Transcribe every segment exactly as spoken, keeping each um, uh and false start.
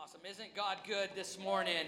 Awesome. Isn't God good this morning?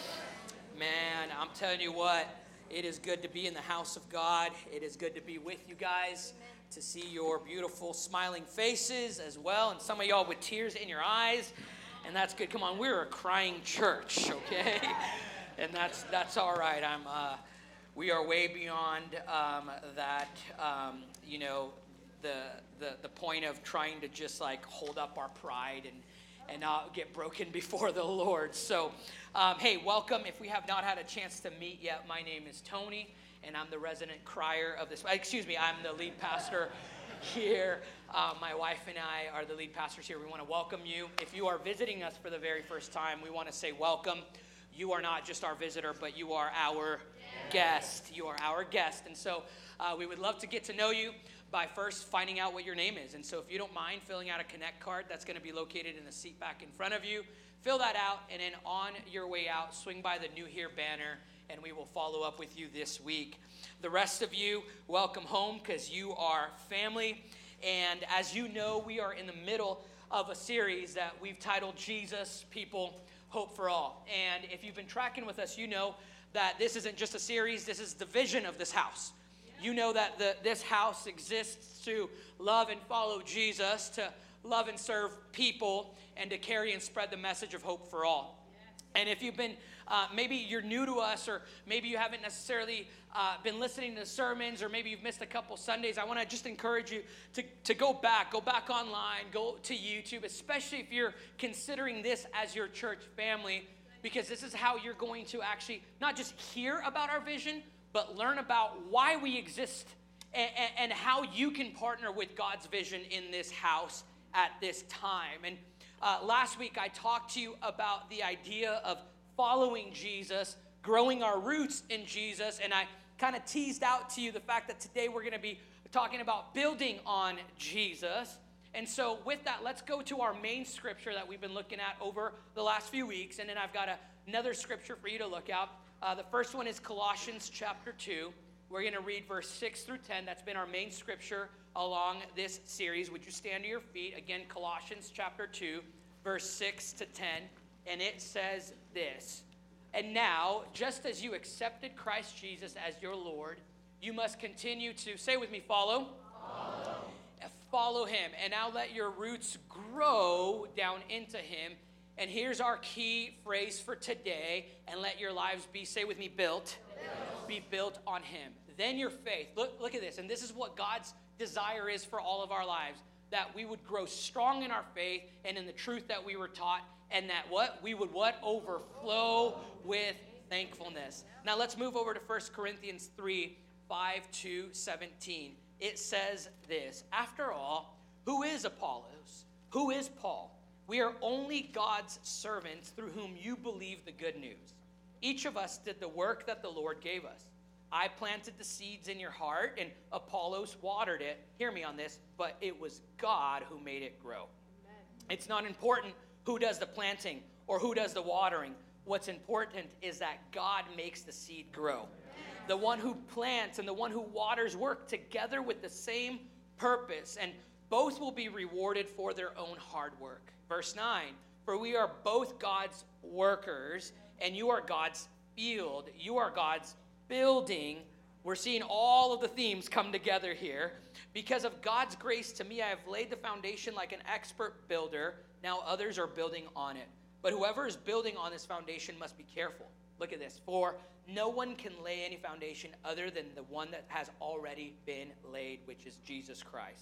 Man, I'm telling you what, it is good to be in the house of God. It is good to be with you guys, to see your beautiful smiling faces as well, and some of y'all with tears in your eyes, and that's good. Come on, we're a crying church, okay? And that's that's all right. I'm. Uh, we are way beyond um, that. Um, you know, the the the point of trying to just like hold up our pride and. and not get broken before the Lord. So, um, hey, welcome. If we have not had a chance to meet yet, my name is Tony, and I'm the resident crier of this. Excuse me, I'm the lead pastor here. Uh, my wife and I are the lead pastors here. We want to welcome you. If you are visiting us for the very first time, we want to say welcome. You are not just our visitor, but you are our guest. You are our guest. And so uh, we would love to get to know you by first finding out what your name is. And so if you don't mind filling out a Connect card, that's going to be located in the seat back in front of you. Fill that out, and then on your way out, swing by the New Here banner, and we will follow up with you this week. The rest of you, welcome home, because you are family. And as you know, we are in the middle of a series that we've titled Jesus, People, Hope for All. And if you've been tracking with us, you know that this isn't just a series, this is the vision of this house. You know that the, this house exists to love and follow Jesus, to love and serve people, and to carry and spread the message of hope for all. And if you've been, uh, maybe you're new to us, or maybe you haven't necessarily uh, been listening to sermons, or maybe you've missed a couple Sundays, I want to just encourage you to, to go back, go back online, go to YouTube, especially if you're considering this as your church family, because this is how you're going to actually not just hear about our vision, but learn about why we exist and, and, and how you can partner with God's vision in this house at this time. And uh, last week I talked to you about the idea of following Jesus, growing our roots in Jesus, and I kind of teased out to you the fact that today we're going to be talking about building on Jesus. And so with that, let's go to our main scripture that we've been looking at over the last few weeks, and then I've got a, another scripture for you to look at. Uh, the first one is Colossians chapter two. We're going to read verse six through ten. That's been our main scripture along this series. Would you stand to your feet? Again, Colossians chapter two, verse six to ten. And it says this: "And now, just as you accepted Christ Jesus as your Lord, you must continue to," say with me, follow. Follow. Follow him. "And now let your roots grow down into him." And here's our key phrase for today. "And let your lives be," say with me, built. built. Be built on him. Then your faith. Look, look at this. And this is what God's desire is for all of our lives. That we would grow strong in our faith and in the truth that we were taught. And that what? We would what? Overflow with thankfulness. Now let's move over to First Corinthians three, five to seventeen. It says this: "After all, who is Apollos? Who is Paul? We are only God's servants through whom you believe the good news. Each of us did the work that the Lord gave us. I planted the seeds in your heart, and Apollos watered it." Hear me on this. "But it was God who made it grow." Amen. It's not important who does the planting or who does the watering. What's important is that God makes the seed grow. Amen. The one who plants and the one who waters work together with the same purpose, and both will be rewarded for their own hard work. Verse nine, "For we are both God's workers, and you are God's field. You are God's building." We're seeing all of the themes come together here. "Because of God's grace to me, I have laid the foundation like an expert builder. Now others are building on it. But whoever is building on this foundation must be careful." Look at this. "For no one can lay any foundation other than the one that has already been laid, which is Jesus Christ.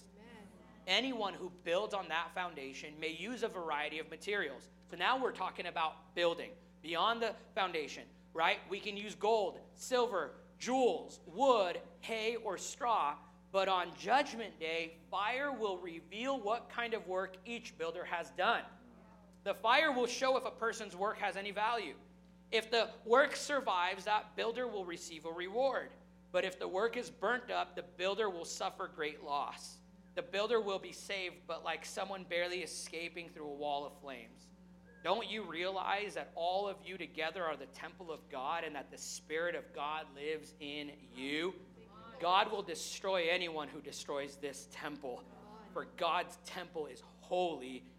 Anyone who builds on that foundation may use a variety of materials." So now we're talking about building beyond the foundation, right? We can use gold, silver, jewels, wood, hay, or straw. But on Judgment Day, fire will reveal what kind of work each builder has done. The fire will show if a person's work has any value. If the work survives, that builder will receive a reward. But if the work is burnt up, the builder will suffer great loss. The builder will be saved, but like someone barely escaping through a wall of flames. Don't you realize that all of you together are the temple of God, and that the Spirit of God lives in you? God will destroy anyone who destroys this temple, for God's temple is holy,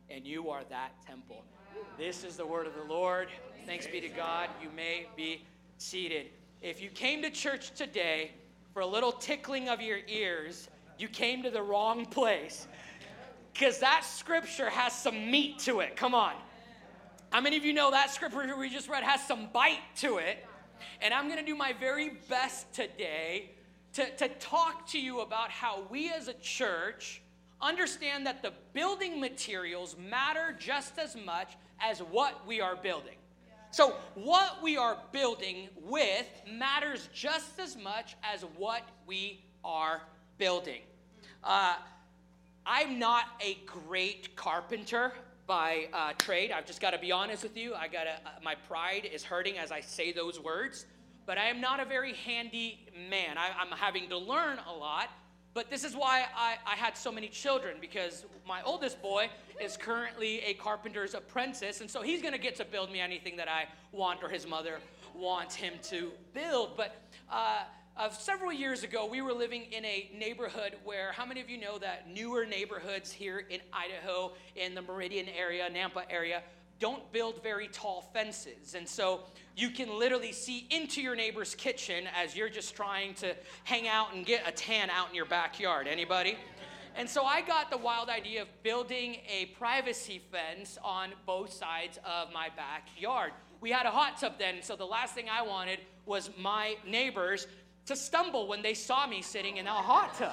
and you are that temple. This is the word of the Lord. Thanks be to God. You may be seated. If you came to church today for a little tickling of your ears, you came to the wrong place, because that scripture has some meat to it. Come on. How many of you know that scripture we just read has some bite to it? And I'm going to do my very best today to, to talk to you about how we as a church understand that the building materials matter just as much as what we are building. So what we are building with matters just as much as what we are building. Uh, I'm not a great carpenter by uh, trade. I've just got to be honest with you. I gotta. Uh, my pride is hurting as I say those words. But I am not a very handy man. I, I'm having to learn a lot. But this is why I, I had so many children, because my oldest boy is currently a carpenter's apprentice, and so he's going to get to build me anything that I want or his mother wants him to build. But uh, uh, several years ago, we were living in a neighborhood where, how many of you know that newer neighborhoods here in Idaho, in the Meridian area, Nampa area, don't build very tall fences. And so you can literally see into your neighbor's kitchen as you're just trying to hang out and get a tan out in your backyard. Anybody? And so I got the wild idea of building a privacy fence on both sides of my backyard. We had a hot tub then, so the last thing I wanted was my neighbors to stumble when they saw me sitting in a hot tub.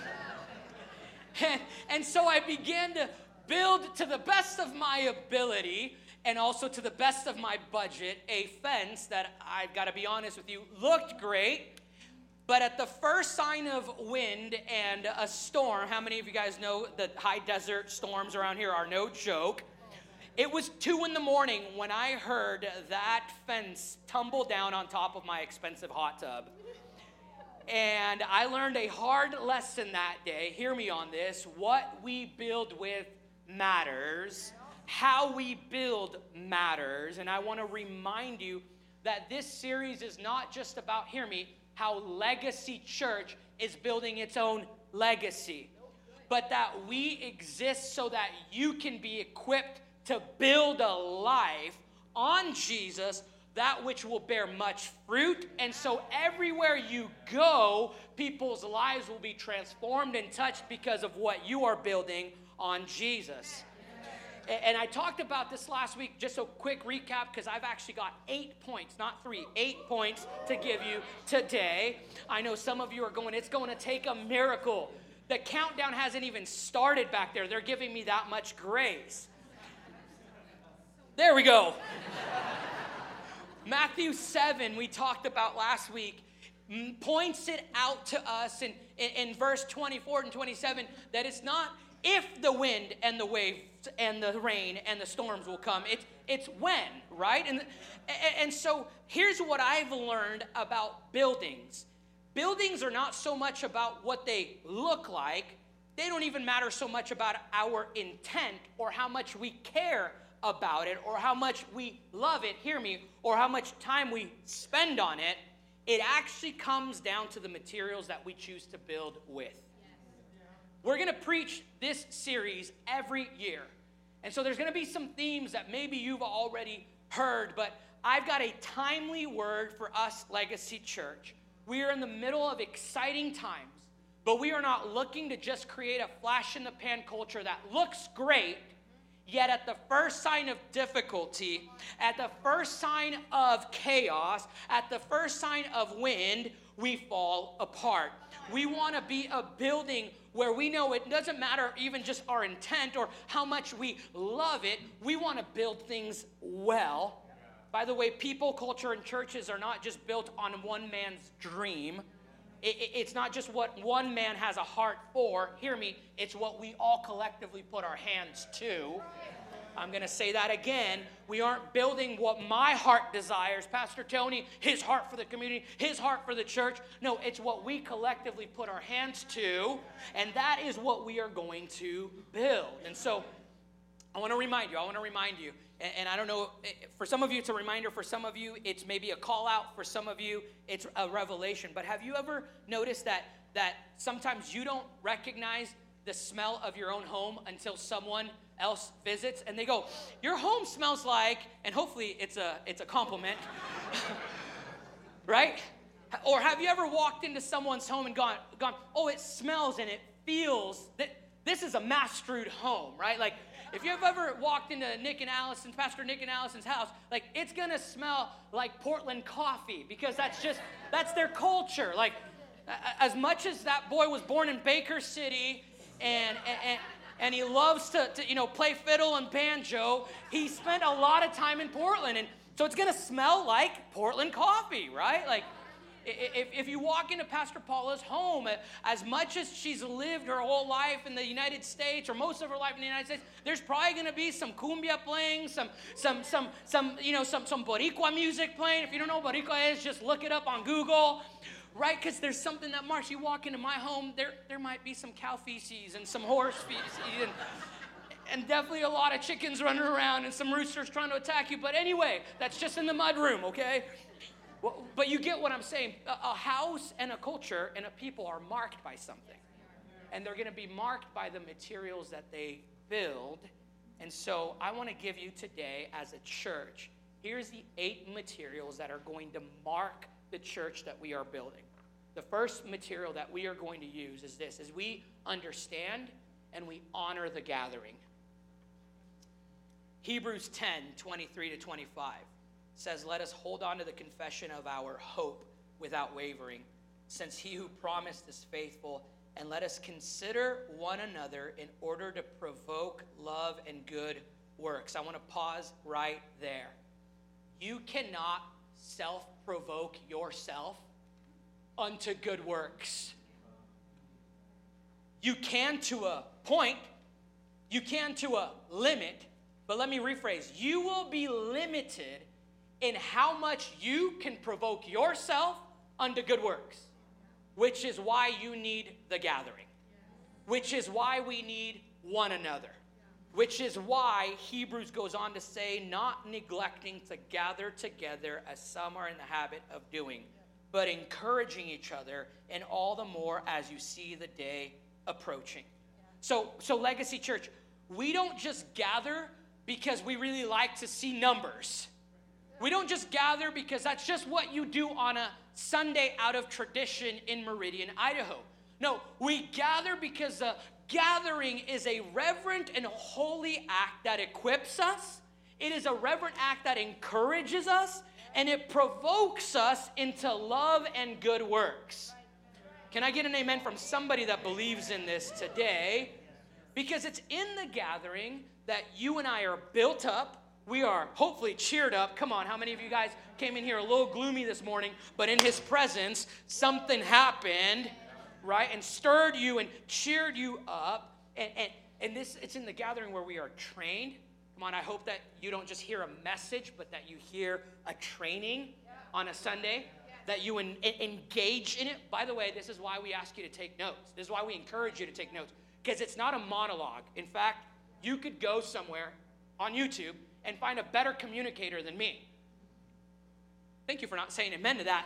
and, and so I began to build, to the best of my ability and also to the best of my budget, a fence that, I've got to be honest with you, looked great. But at the first sign of wind and a storm, how many of you guys know the high desert storms around here are no joke? It was two in the morning when I heard that fence tumble down on top of my expensive hot tub. And I learned a hard lesson that day. Hear me on this. What we build with matters. How we build matters. And I want to remind you that this series is not just about, hear me, how Legacy Church is building its own legacy, but that we exist so that you can be equipped to build a life on Jesus, that which will bear much fruit. And so everywhere you go, people's lives will be transformed and touched because of what you are building on Jesus. And I talked about this last week, just a quick recap, because I've actually got eight points, not three, eight points to give you today. I know some of you are going, it's going to take a miracle. The countdown hasn't even started back there. They're giving me that much grace. There we go. Matthew seven, we talked about last week, points it out to us in, in, in verse twenty-four and twenty-seven that it's not if the wind and the waves and the rain and the storms will come. It's, it's when, right? And, and so here's what I've learned about buildings. Buildings are not so much about what they look like. They don't even matter so much about our intent or how much we care about it or how much we love it, hear me, or how much time we spend on it. It actually comes down to the materials that we choose to build with. We're going to preach this series every year. And so there's going to be some themes that maybe you've already heard, but I've got a timely word for us, Legacy Church. We are in the middle of exciting times, but we are not looking to just create a flash-in-the-pan culture that looks great, yet at the first sign of difficulty, at the first sign of chaos, at the first sign of wind, we fall apart. We want to be a building where we know it doesn't matter even just our intent or how much we love it. We want to build things well. By the way, people, culture, and churches are not just built on one man's dream. It, it, it's not just what one man has a heart for. Hear me. It's what we all collectively put our hands to. I'm going to say that again. We aren't building what my heart desires. Pastor Tony, his heart for the community, his heart for the church. No, it's what we collectively put our hands to, and that is what we are going to build. And so I want to remind you, I want to remind you, and, and I don't know, for some of you it's a reminder, for some of you it's maybe a call out, for some of you it's a revelation. But have you ever noticed that that sometimes you don't recognize the smell of your own home until someone else visits, and they go, your home smells like, and hopefully it's a it's a compliment, right? Or have you ever walked into someone's home and gone, gone, oh, it smells and it feels that this is a Mastrud home, right? Like, if you've ever walked into Nick and Allison's, Pastor Nick and Allison's house, like, it's gonna smell like Portland coffee, because that's just, that's their culture. Like, as much as that boy was born in Baker City, and and, and he loves to, to, you know, play fiddle and banjo, he spent a lot of time in Portland, and so it's gonna smell like Portland coffee, right? Like, If, if you walk into Pastor Paula's home, as much as she's lived her whole life in the United States, or most of her life in the United States, there's probably going to be some cumbia playing, some, some, some, some, you know, some, some Boricua music playing. If you don't know what Boricua is, just look it up on Google, right? Because there's something that marks. You walk into my home, there, there might be some cow feces and some horse feces, and, and definitely a lot of chickens running around and some roosters trying to attack you. But anyway, that's just in the mud room, okay? Well, but you get what I'm saying. A, a house and a culture and a people are marked by something. And they're going to be marked by the materials that they build. And so I want to give you today, as a church, here's the eight materials that are going to mark the church that we are building. The first material that we are going to use is this, is we understand and we honor the gathering. Hebrews ten, twenty-three to twenty-five. Says, let us hold on to the confession of our hope without wavering, since he who promised is faithful, and let us consider one another in order to provoke love and good works. I want to pause right there. You cannot self-provoke yourself unto good works. You can to a point, you can to a limit, but let me rephrase. You will be limited in how much you can provoke yourself unto good works, which is why you need the gathering, which is why we need one another, which is why Hebrews goes on to say, not neglecting to gather together as some are in the habit of doing, but encouraging each other, and all the more as you see the day approaching. So, so Legacy Church, we don't just gather because we really like to see numbers. We don't just gather because that's just what you do on a Sunday out of tradition in Meridian, Idaho. No, we gather because the gathering is a reverent and holy act that equips us. It is a reverent act that encourages us, and it provokes us into love and good works. Can I get an amen from somebody that believes in this today? Because it's in the gathering that you and I are built up. We are hopefully cheered up. Come on, how many of you guys came in here a little gloomy this morning, but in his presence, something happened, right? And stirred you and cheered you up. And, and, and this, it's in the gathering where we are trained. Come on, I hope that you don't just hear a message, but that you hear a training on a Sunday, that you en- engage in it. By the way, this is why we ask you to take notes. This is why we encourage you to take notes, because it's not a monologue. In fact, you could go somewhere on YouTube and find a better communicator than me. Thank you for not saying amen to that.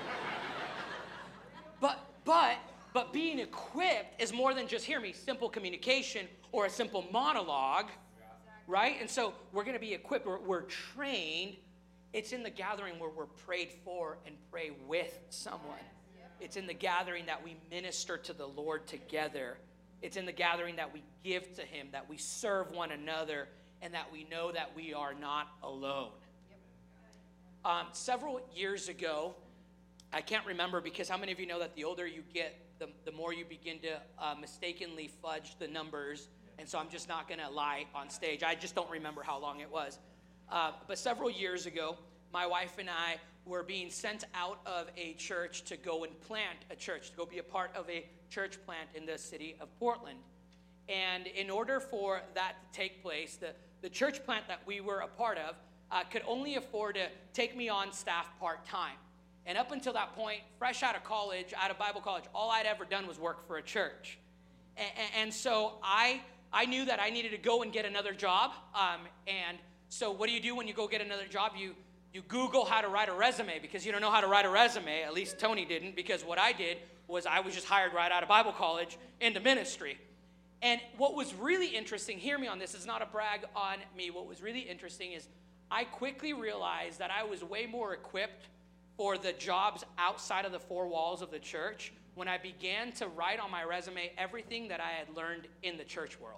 but, but, but being equipped is more than just, hear me, simple communication or a simple monologue, right? And so we're going to be equipped, we're, we're trained. It's in the gathering where we're prayed for and pray with someone. It's in the gathering that we minister to the Lord together. It's in the gathering that we give to him, that we serve one another, and that we know that we are not alone. Um, several years ago, I can't remember, because how many of you know that the older you get, the, the more you begin to uh, mistakenly fudge the numbers, and so I'm just not going to lie on stage. I just don't remember how long it was. Uh, but several years ago, my wife and I were being sent out of a church to go and plant a church, to go be a part of a church plant in the city of Portland. And in order for that to take place, the The church plant that we were a part of uh, could only afford to take me on staff part-time. And up until that point, fresh out of college, out of Bible college, all I'd ever done was work for a church. And, and so I I knew that I needed to go and get another job. Um, and so what do you do when you go get another job? You, you Google how to write a resume, because you don't know how to write a resume. At least Tony didn't, because what I did was I was just hired right out of Bible college into ministry. And what was really interesting, hear me on this, is not a brag on me. What was really interesting is I quickly realized that I was way more equipped for the jobs outside of the four walls of the church when I began to write on my resume everything that I had learned in the church world.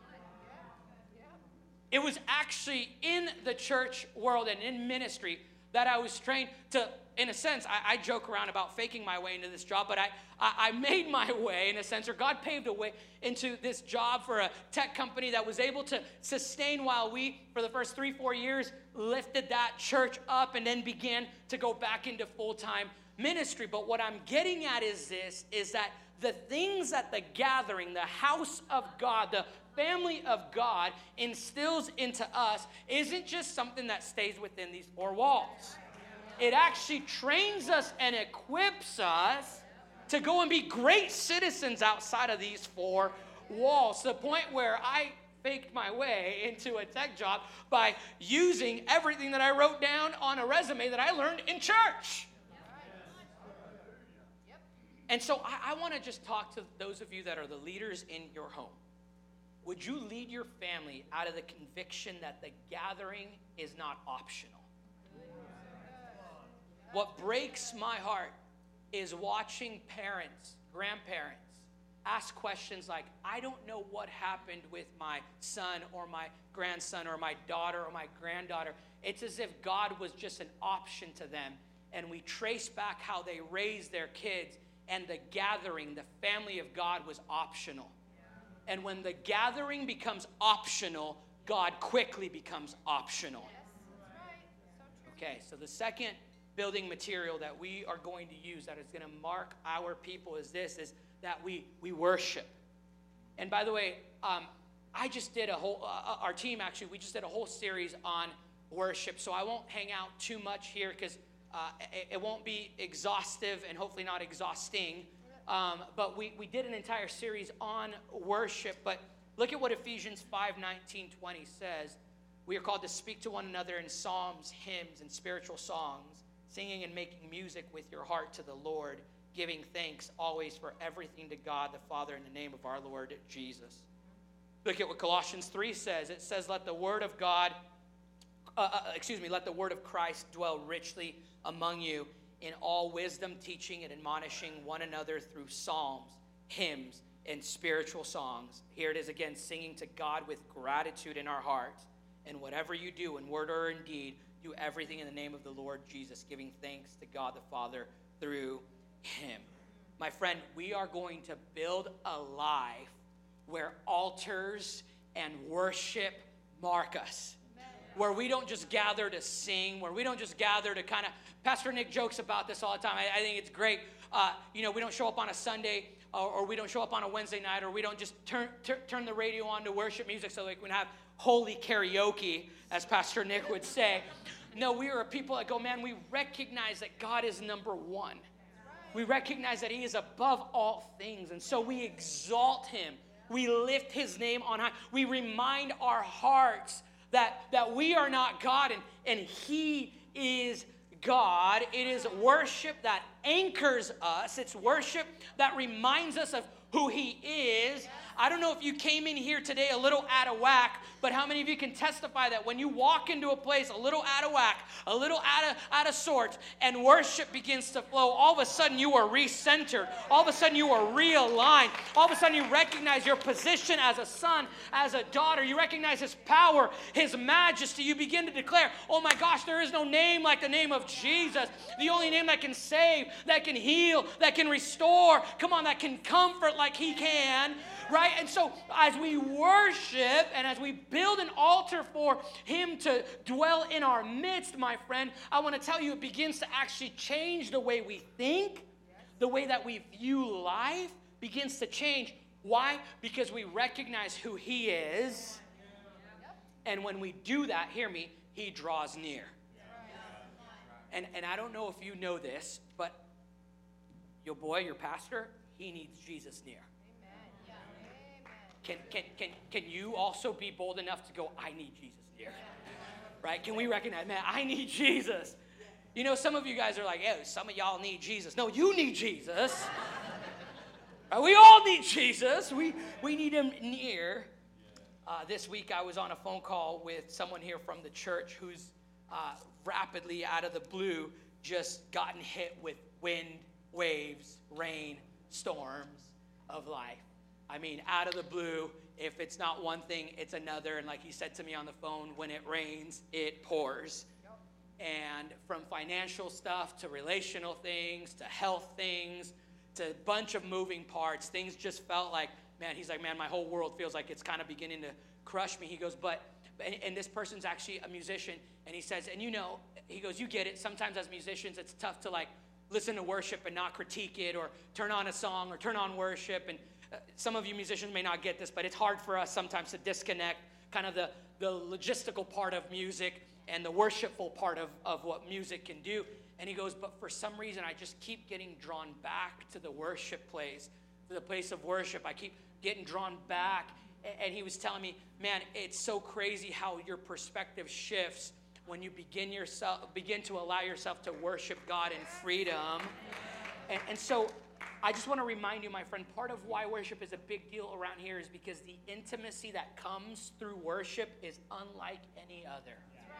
It was actually in the church world and in ministry that I was trained to, in a sense, I, I joke around about faking my way into this job, but I, I, I made my way, in a sense, or God paved a way into this job for a tech company that was able to sustain while we, for the first three, four years, lifted that church up and then began to go back into full-time ministry. But what I'm getting at is this, is that the things that the gathering, the house of God, the family of God instills into us isn't just something that stays within these four walls. It actually trains us and equips us to go and be great citizens outside of these four walls, to the point where I faked my way into a tech job by using everything that I wrote down on a resume that I learned in church. And so I, I want to just talk to those of you that are the leaders in your home. Would you lead your family out of the conviction that the gathering is not optional? What breaks my heart is watching parents, grandparents, ask questions like, I don't know what happened with my son or my grandson or my daughter or my granddaughter. It's as if God was just an option to them. And we trace back how they raised their kids, and the gathering, the family of God, was optional. And when the gathering becomes optional, God quickly becomes optional. Okay, so the second building material that we are going to use that is going to mark our people is this, is that we, we worship. And by the way, um, I just did a whole, uh, our team actually, we just did a whole series on worship. So I won't hang out too much here because uh, it, it won't be exhaustive and hopefully not exhausting. Um, but we, we did an entire series on worship. But look at what Ephesians five nineteen, twenty says. We are called to speak to one another in psalms, hymns, and spiritual songs, singing and making music with your heart to the Lord, giving thanks always for everything to God the Father in the name of our Lord Jesus. Look at what Colossians three says. It says, let the word of God, uh, uh, excuse me, let the word of Christ dwell richly among you in all wisdom, teaching and admonishing one another through psalms, hymns, and spiritual songs. Here it is again, singing to God with gratitude in our hearts. And whatever you do in word or in deed, do everything in the name of the Lord Jesus, giving thanks to God the Father through him. My friend, we are going to build a life where altars and worship mark us. Where we don't just gather to sing, where we don't just gather to kind of, Pastor Nick jokes about this all the time. I, I think it's great. Uh, you know, we don't show up on a Sunday or, or we don't show up on a Wednesday night, or we don't just turn tur- turn the radio on to worship music so like we can have holy karaoke, as Pastor Nick would say. No, we are a people that go, man, we recognize that God is number one. We recognize that he is above all things, and so we exalt him. We lift his name on high. We remind our hearts that, that we are not God and, and he is God. It is worship that anchors us. It's worship that reminds us of who he is. I don't know if you came in here today a little out of whack, but how many of you can testify that when you walk into a place a little out of whack, a little out of, out of sorts, and worship begins to flow, all of a sudden you are recentered. All of a sudden you are realigned. All of a sudden you recognize your position as a son, as a daughter. You recognize his power, his majesty. You begin to declare, oh my gosh, there is no name like the name of Jesus. The only name that can save, that can heal, that can restore. Come on, that can comfort like he can. Right? And so as we worship and as we build an altar for him to dwell in our midst, my friend, I want to tell you it begins to actually change the way we think, the way that we view life begins to change. Why? Because we recognize who he is. And when we do that, hear me, he draws near. And, and I don't know if you know this, but your boy, your pastor, he needs Jesus near. Can, can, can, can you also be bold enough to go, I need Jesus near? Right? Can we recognize, man, I need Jesus? You know, some of you guys are like, oh, some of y'all need Jesus. No, you need Jesus. Uh, We all need Jesus. We, we need him near. Uh, this week I was on a phone call with someone here from the church who's uh, rapidly out of the blue just gotten hit with wind, waves, rain, storms of life. I mean, out of the blue, if it's not one thing, it's another. And like he said to me on the phone, when it rains, it pours. And from financial stuff to relational things to health things to a bunch of moving parts, things just felt like, man, he's like, man, my whole world feels like it's kind of beginning to crush me. He goes, but, and, and this person's actually a musician, and he says, and you know, he goes, you get it. Sometimes as musicians, it's tough to like listen to worship and not critique it, or turn on a song or turn on worship. And uh, some of you musicians may not get this, but it's hard for us sometimes to disconnect kind of the, the logistical part of music and the worshipful part of, of what music can do. And he goes, but for some reason, I just keep getting drawn back to the worship place, to the place of worship. I keep getting drawn back. And he was telling me, man, it's so crazy how your perspective shifts when you begin yourself begin to allow yourself to worship God in freedom. And, and so I just want to remind you, my friend, part of why worship is a big deal around here is because the intimacy that comes through worship is unlike any other.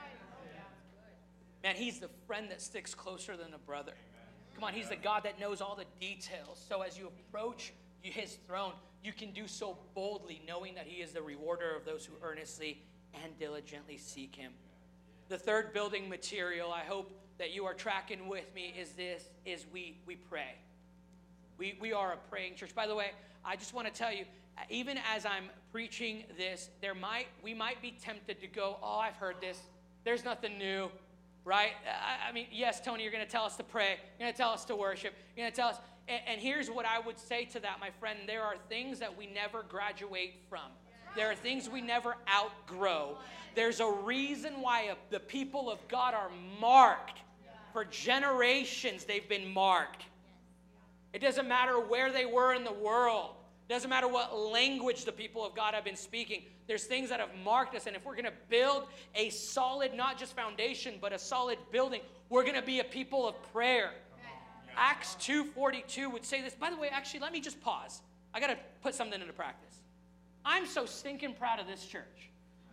Man, he's the friend that sticks closer than a brother. Come on, he's the God that knows all the details. So as you approach his throne, you can do so boldly, knowing that he is the rewarder of those who earnestly and diligently seek him. The third building material, I hope that you are tracking with me, is this, is we, we pray. We, we are a praying church. By the way, I just want to tell you, even as I'm preaching this, there might we might be tempted to go, oh, I've heard this. There's nothing new. Right? I, I mean, yes, Tony, you're going to tell us to pray. You're going to tell us to worship. You're going to tell us. And, and here's what I would say to that, my friend. There are things that we never graduate from. There are things we never outgrow. There's a reason why a, the people of God are marked. For generations, they've been marked. It doesn't matter where they were in the world. It doesn't matter what language the people of God have been speaking. There's things that have marked us. And if we're going to build a solid, not just foundation, but a solid building, we're going to be a people of prayer. Yeah. Acts two forty-two would say this. By the way, actually, let me just pause. I got to put something into practice. I'm so stinking proud of this church.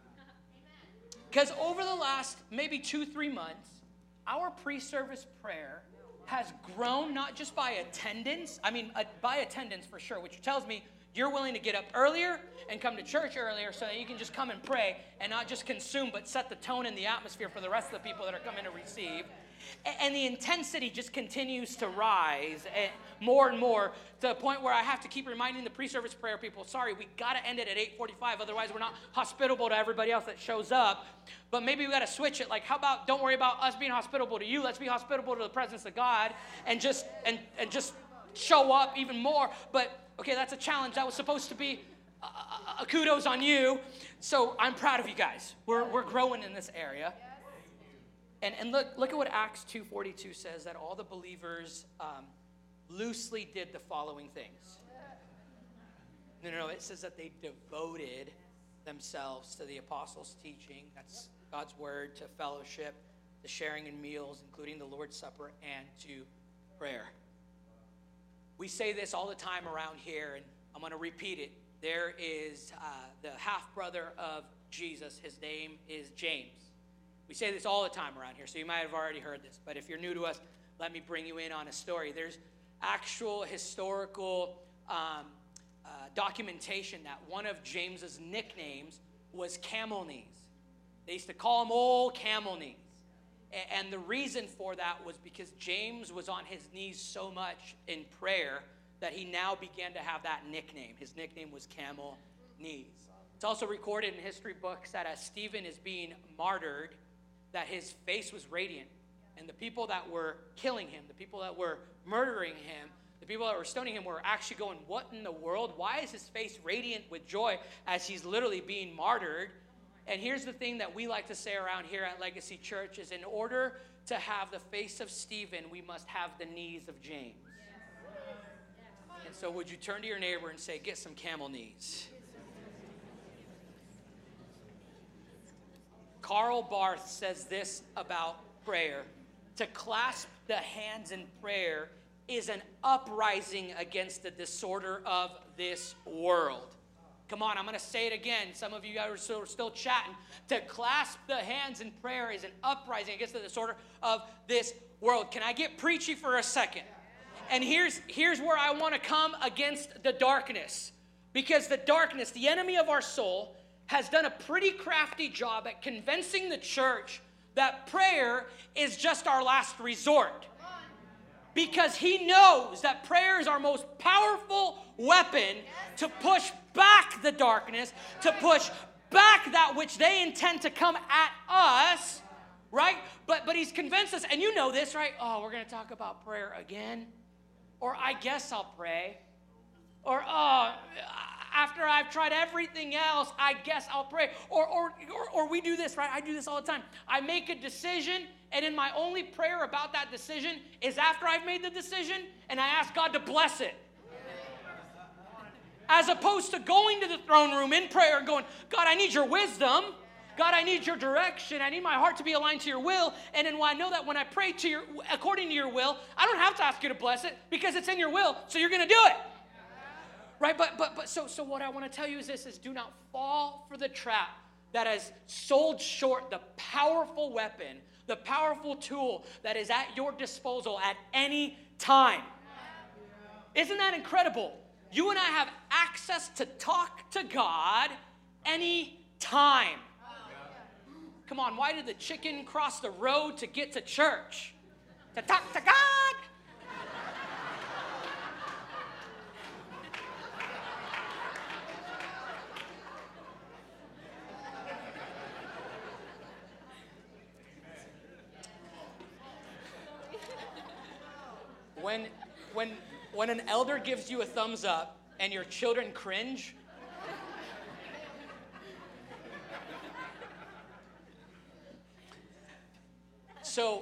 Because over the last maybe two, three months, our pre-service prayer has grown not just by attendance, I mean, uh, by attendance for sure, which tells me you're willing to get up earlier and come to church earlier so that you can just come and pray and not just consume, but set the tone and the atmosphere for the rest of the people that are coming to receive. And the intensity just continues to rise more and more to the point where I have to keep reminding the pre-service prayer people, sorry, we got to end it at eight forty-five, otherwise we're not hospitable to everybody else that shows up. But maybe we got to switch it. Like, how about don't worry about us being hospitable to you. Let's be hospitable to the presence of God and just and, and just show up even more. But, okay, that's a challenge. That was supposed to be a, a, a kudos on you. So I'm proud of you guys. We're, we're growing in this area. And, and look, look at what Acts two forty-two says, that all the believers um, loosely did the following things. No, no, no. It says that they devoted themselves to the apostles' teaching. That's God's word, to fellowship, to sharing in meals, including the Lord's Supper, and to prayer. We say this all the time around here, and I'm going to repeat it. There is uh, the half-brother of Jesus. His name is James. We say this all the time around here, so you might have already heard this. But if you're new to us, let me bring you in on a story. There's actual historical um, uh, documentation that one of James's nicknames was Camel Knees. They used to call him Old Camel Knees. A- and the reason for that was because James was on his knees so much in prayer that he now began to have that nickname. His nickname was Camel Knees. It's also recorded in history books that as Stephen is being martyred, that his face was radiant. And the people that were killing him, the people that were murdering him, the people that were stoning him were actually going, what in the world? Why is his face radiant with joy as he's literally being martyred? And here's the thing that we like to say around here at Legacy Church is in order to have the face of Stephen, we must have the knees of James. And so would you turn to your neighbor and say, get some camel knees. Karl Barth says this about prayer. To clasp the hands in prayer is an uprising against the disorder of this world. Come on, I'm going to say it again. Some of you guys are still, still chatting. To clasp the hands in prayer is an uprising against the disorder of this world. Can I get preachy for a second? And here's, here's where I want to come against the darkness. Because the darkness, the enemy of our soul, has done a pretty crafty job at convincing the church that prayer is just our last resort. Because he knows that prayer is our most powerful weapon to push back the darkness, to push back that which they intend to come at us, right? But but he's convinced us, and you know this, right? Oh, we're going to talk about prayer again? Or I guess I'll pray. Or, oh, after I've tried everything else, I guess I'll pray. Or, or, or, or we do this, right? I do this all the time. I make a decision, and in my only prayer about that decision is after I've made the decision, and I ask God to bless it. As opposed to going to the throne room in prayer and going, God, I need your wisdom. God, I need your direction. I need my heart to be aligned to your will. And then when I know that when I pray to your, according to your will, I don't have to ask you to bless it because it's in your will, so you're going to do it. Right? But but but so so what I want to tell you is this, is do not fall for the trap that has sold short the powerful weapon, the powerful tool that is at your disposal at any time. Isn't that incredible? You and I have access to talk to God any time. Come on, why did the chicken cross the road to get to church? To talk to God. When, when, when an elder gives you a thumbs up and your children cringe, so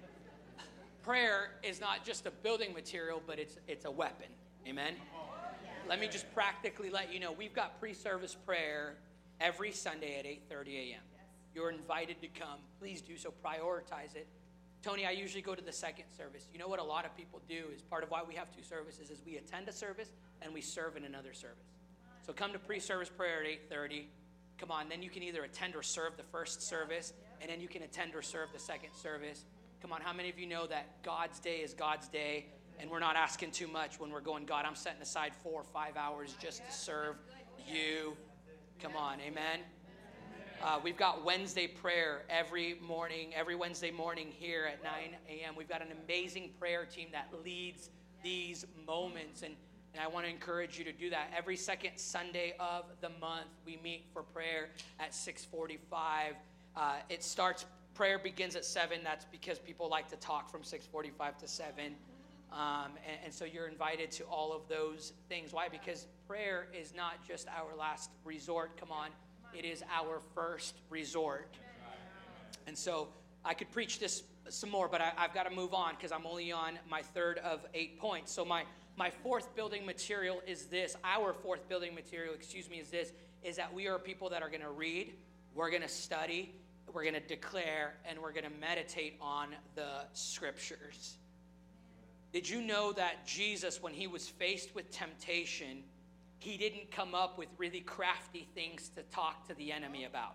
prayer is not just a building material, but it's it's a weapon. Amen? Let me just practically let you know, we've got pre-service prayer every Sunday at eight thirty a.m. You're invited to come. Please do so. Prioritize it. Tony, I usually go to the second service. You know what a lot of people do is part of why we have two services is we attend a service and we serve in another service. So come to pre-service prayer at eight thirty. Come on, then you can either attend or serve the first service, and then you can attend or serve the second service. Come on, how many of you know that God's day is God's day, and we're not asking too much when we're going, God, I'm setting aside four or five hours just to serve you. Come on, amen? Uh, we've got Wednesday prayer every morning, every Wednesday morning here at nine a.m. We've got an amazing prayer team that leads these moments, and, and I want to encourage you to do that. Every second Sunday of the month, we meet for prayer at six forty-five. Uh, it starts, prayer begins at seven. That's because people like to talk from six forty-five to seven. Um, and, and so you're invited to all of those things. Why? Because prayer is not just our last resort. Come on. It is our first resort. And so I could preach this some more, but I, I've got to move on because I'm only on my third of eight points. So my, my fourth building material is this. Our fourth building material, excuse me, is this, is that we are people that are going to read, we're going to study, we're going to declare, and we're going to meditate on the scriptures. Did you know that Jesus, when he was faced with temptation, he didn't come up with really crafty things to talk to the enemy about?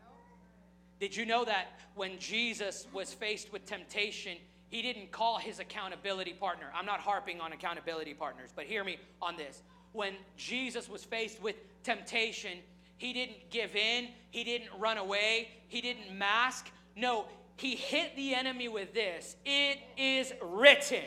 Did you know that when Jesus was faced with temptation, he didn't call his accountability partner? I'm not harping on accountability partners, but hear me on this. When Jesus was faced with temptation, he didn't give in, he didn't run away, he didn't mask. No, he hit the enemy with this: it is written.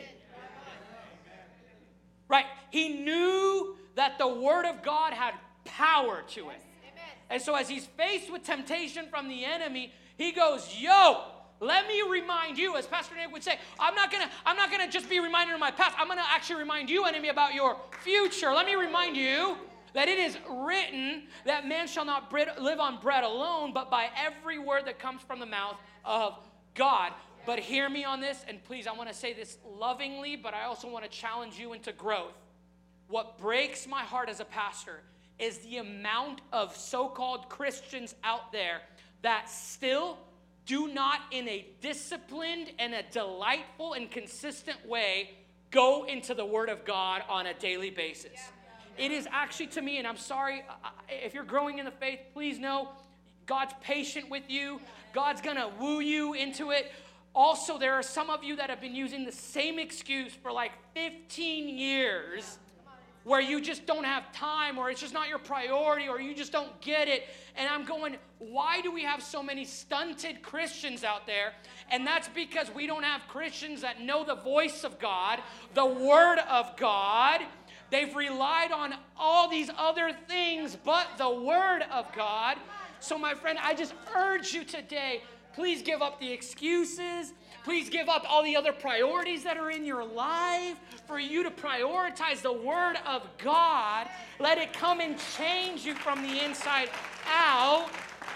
Right? He knew that the word of God had power to it. And so as he's faced with temptation from the enemy, he goes, yo, let me remind you, as Pastor Nick would say, I'm not gonna, I'm not gonna just be reminded of my past. I'm gonna actually remind you, enemy, about your future. Let me remind you that it is written that man shall not bread, live on bread alone, but by every word that comes from the mouth of God. But hear me on this, and please, I want to say this lovingly, but I also want to challenge you into growth. What breaks my heart as a pastor is the amount of so-called Christians out there that still do not, in a disciplined and a delightful and consistent way, go into the Word of God on a daily basis. It is actually to me, and I'm sorry, if you're growing in the faith, please know God's patient with you. God's going to woo you into it. Also, there are some of you that have been using the same excuse for like fifteen years where you just don't have time, or it's just not your priority, or you just don't get it. And I'm going, why do we have so many stunted Christians out there? And that's because we don't have Christians that know the voice of God, the Word of God. They've relied on all these other things but the Word of God. So my friend, I just urge you today, please give up the excuses. Please give up all the other priorities that are in your life for you to prioritize the Word of God. Let it come and change you from the inside out.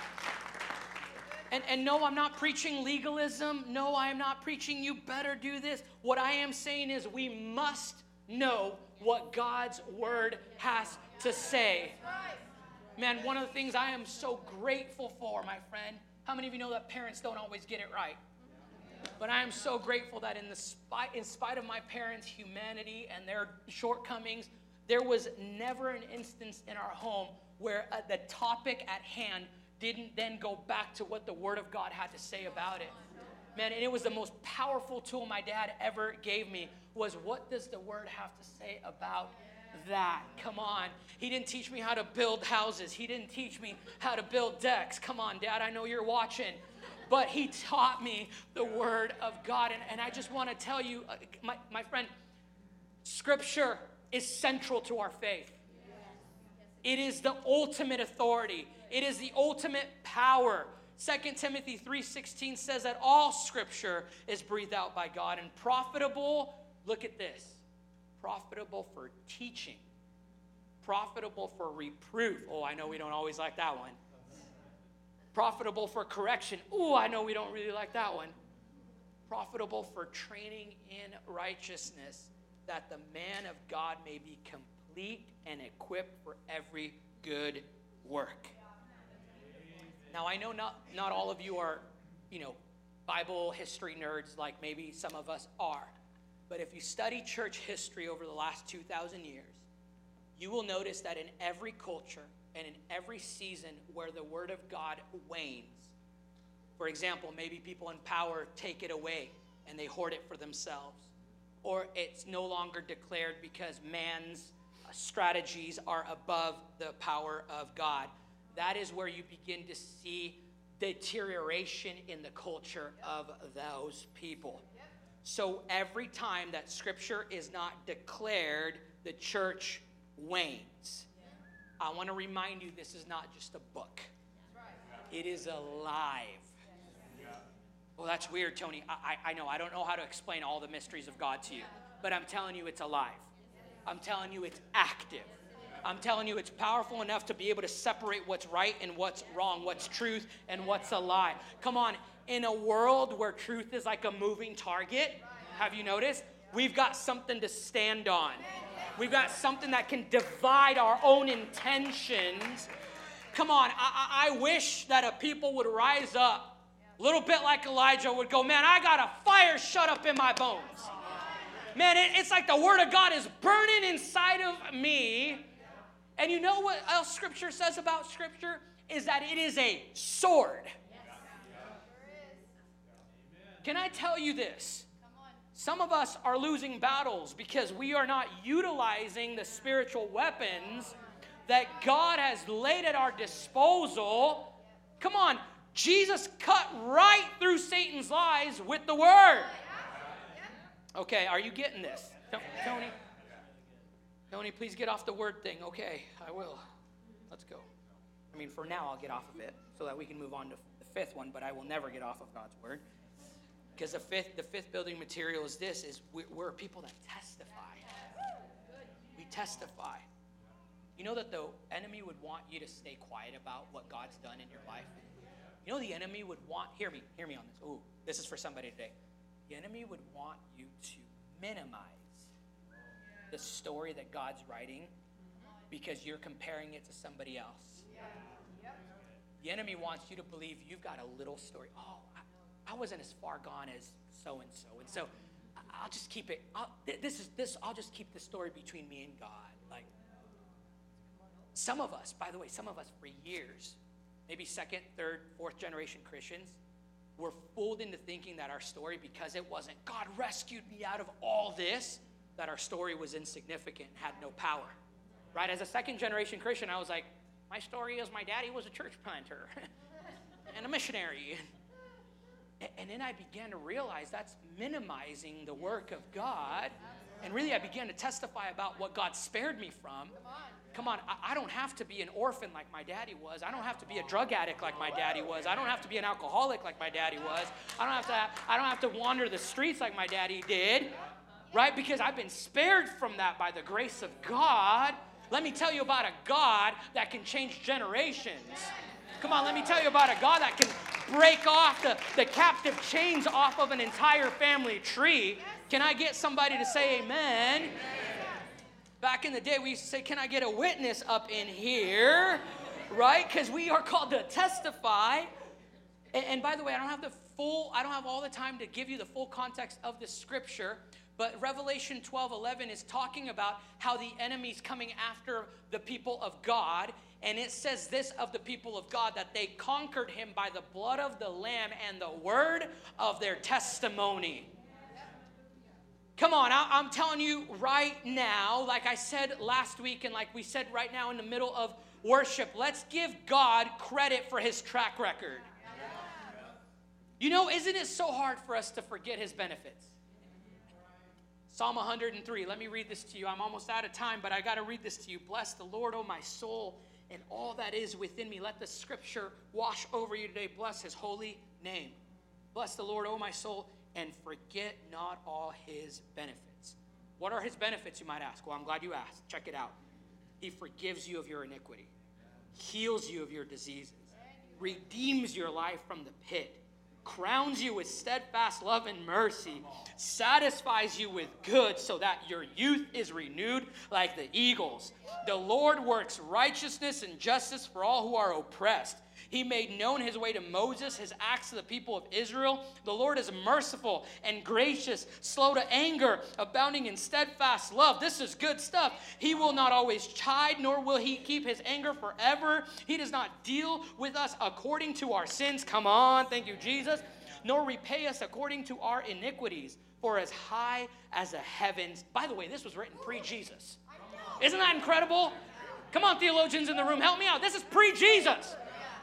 And, and no, I'm not preaching legalism. No, I am not preaching you better do this. What I am saying is we must know what God's Word has to say. Man, one of the things I am so grateful for, my friend, how many of you know that parents don't always get it right? But I am so grateful that in the spite, in spite of my parents' humanity and their shortcomings, there was never an instance in our home where uh, the topic at hand didn't then go back to what the Word of God had to say about it. Man, and it was the most powerful tool my dad ever gave me, was what does the Word have to say about that? Come on. He didn't teach me how to build houses. He didn't teach me how to build decks. Come on, Dad, I know you're watching. But he taught me the Word of God. And, and I just want to tell you, uh, my, my friend, Scripture is central to our faith. It is the ultimate authority. It is the ultimate power. Second Timothy three sixteen says that all Scripture is breathed out by God and profitable, look at this, profitable for teaching, profitable for reproof. Oh, I know we don't always like that one. Profitable for correction. Oh, I know we don't really like that one. Profitable for training in righteousness, that the man of God may be complete and equipped for every good work. Now, I know not, not all of you are, you know, Bible history nerds like maybe some of us are. But if you study church history over the last two thousand years, you will notice that in every culture and in every season where the Word of God wanes, for example, maybe people in power take it away and they hoard it for themselves, or it's no longer declared because man's strategies are above the power of God. That is where you begin to see deterioration in the culture of those people. So every time that Scripture is not declared, the church wanes. I want to remind you, this is not just a book. It is alive. Well, that's weird, Tony. I, I, I know. I don't know how to explain all the mysteries of God to you. But I'm telling you, it's alive. I'm telling you, it's active. I'm telling you, it's powerful enough to be able to separate what's right and what's wrong, what's truth and what's a lie. Come on. In a world where truth is like a moving target, have you noticed? We've got something to stand on. We've got something that can divide our own intentions. Come on, I, I wish that a people would rise up, a little bit like Elijah would go, man, I got a fire shut up in my bones. Man, it, it's like the Word of God is burning inside of me. And you know what else Scripture says about Scripture? Is that it is a sword. Can I tell you this? Some of us are losing battles because we are not utilizing the spiritual weapons that God has laid at our disposal. Come on, Jesus cut right through Satan's lies with the Word. Okay, are you getting this? Tony? Tony, please get off the word thing. Okay, I will. Let's go. I mean, for now, I'll get off of it so that we can move on to the fifth one, but I will never get off of God's Word. Because the fifth, the fifth building material is this, is we, we're people that testify. We testify. You know that the enemy would want you to stay quiet about what God's done in your life? You know the enemy would want, hear me, hear me on this. Ooh, this is for somebody today. The enemy would want you to minimize the story that God's writing because you're comparing it to somebody else. The enemy wants you to believe you've got a little story. Oh, I wasn't as far gone as so-and-so. And so I'll just keep it. I'll, this is this. I'll just keep the story between me and God. Like some of us, by the way, some of us for years, maybe second, third, fourth generation Christians, were fooled into thinking that our story, because it wasn't God rescued me out of all this, that our story was insignificant and had no power. Right? As a second generation Christian, I was like, my story is my daddy was a church planter and a missionary. And then I began to realize that's minimizing the work of God. And really, I began to testify about what God spared me from. Come on, I don't have to be an orphan like my daddy was. I don't have to be a drug addict like my daddy was. I don't have to be an alcoholic like my daddy was. I don't have to, I don't have to wander the streets like my daddy did. Right? Because I've been spared from that by the grace of God. Let me tell you about a God that can change generations. Come on, let me tell you about a God that can break off the, the captive chains off of an entire family tree. Can I get somebody to say amen? Back in the day, we used to say, can I get a witness up in here? Right? Because we are called to testify. And, and by the way, I don't have the full, I don't have all the time to give you the full context of the scripture. But Revelation twelve eleven is talking about how the enemy's coming after the people of God. And it says this of the people of God, that they conquered him by the blood of the Lamb and the word of their testimony. Come on, I, I'm telling you right now, like I said last week and like we said right now in the middle of worship, let's give God credit for his track record. You know, isn't it so hard for us to forget his benefits? Psalm one hundred three, let me read this to you. I'm almost out of time, but I got to read this to you. Bless the Lord, O my soul, and all that is within me. Let the scripture wash over you today. Bless his holy name. Bless the Lord, O my soul, and forget not all his benefits. What are his benefits, you might ask? Well, I'm glad you asked. Check it out. He forgives you of your iniquity, heals you of your diseases, redeems your life from the pit, crowns you with steadfast love and mercy, satisfies you with good so that your youth is renewed like the eagles. The Lord works righteousness and justice for all who are oppressed. He made known his way to Moses, his acts to the people of Israel. The Lord is merciful and gracious, slow to anger, abounding in steadfast love. This is good stuff. He will not always chide, nor will he keep his anger forever. He does not deal with us according to our sins. Come on, thank you, Jesus. Nor repay us according to our iniquities. For as high as the heavens. By the way, this was written pre-Jesus. Isn't that incredible? Come on, theologians in the room, help me out. This is pre-Jesus.